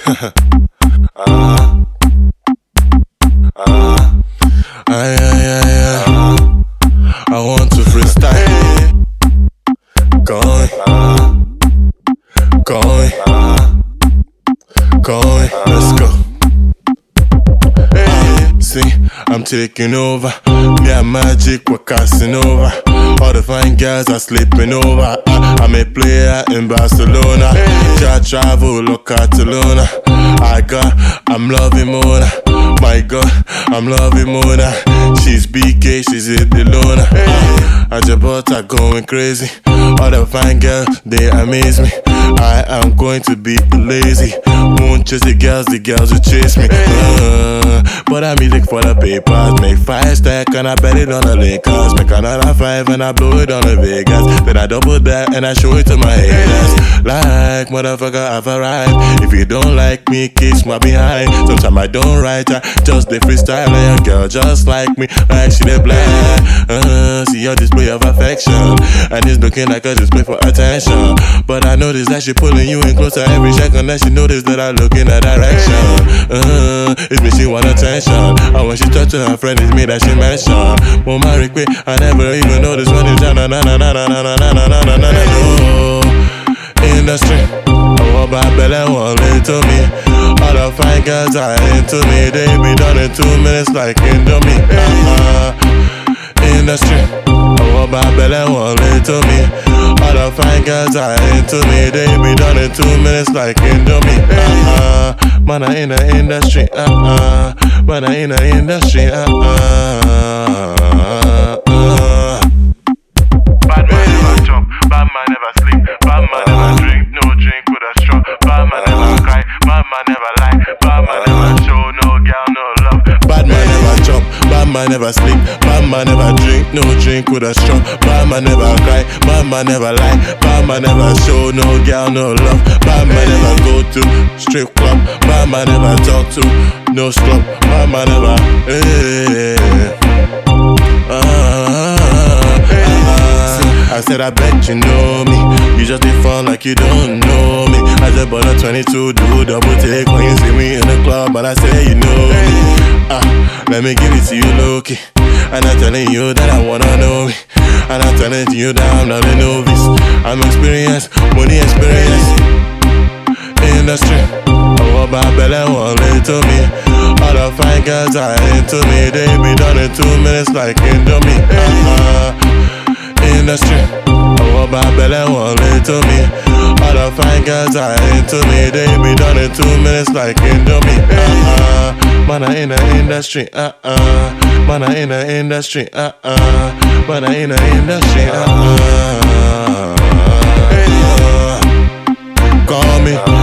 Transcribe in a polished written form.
I want to freestyle. Going, let's go. See, I'm taking over. Me and Magic, we're casting over. All the fine girls are sleeping over. I'm a player in Barcelona. Just travel, look Catalona. I'm loving Mona. My God, I'm loving Mona. She's BK, she's in the loner. Ajabota going crazy. All the fine girls, they amaze me. I am going to be lazy. Won't chase the girls will chase me. But I music for the papers. Make 5 stack and I bet it on the Lakers. Make another 5 and I blow it on the Vegas. Then I double that and I show it to my haters. Like, motherfucker, I've arrived. If you don't like me, kiss my behind. Sometimes I don't write, I just the freestyle. And your girl just like me, like she the black. See your display of affection. And it's looking like a display for attention. But I notice that she pulling you in closer every second. That she noticed that I look in her direction. It's me she want attention. And when she talk to her friend, it's me that she mention. Well, Mary quick, I never even noticed when it's na na na na na na na na na na na na. Industry, I want my belly, won't to me. All the fine girls are into me. They be done in 2 minutes like Indomie. Industry, I want my belly, won't to me. All the fine girls are into me. They be done in 2 minutes like Indomie. Man, I in the industry. Man, I in the industry. Bad man never chop, bad man never sleep, bad man never drink, no drink with a straw. Bad man never cry, bad man never lie, bad man never show, no girl, no love. Bad man never chop, bad man never sleep, bad man never drink, no drink with a straw. Bad man never cry, bad man never lie, bad man never show, no girl, no love. Bad man never go to strip club, bad man never talk to no scrub, bad man never. I said I bet you know me. You just be fun like you don't know me. I said but a 22 do double take when you see me in the club. And I say you know me. Let me give it to you low-key. And I'm telling you that I wanna know me. And I'm telling you that I'm not a novice. I'm experienced, money experience. Industry, I want my belly, won't to me. All the fine girls are into me. They be done in 2 minutes like Indomie. Industry, I want my belly, won't to me. All the fine girls are into me. They be done in 2 minutes like Indomie. Man, I in the industry. Man, I in the industry. Man, I in the industry. Call me.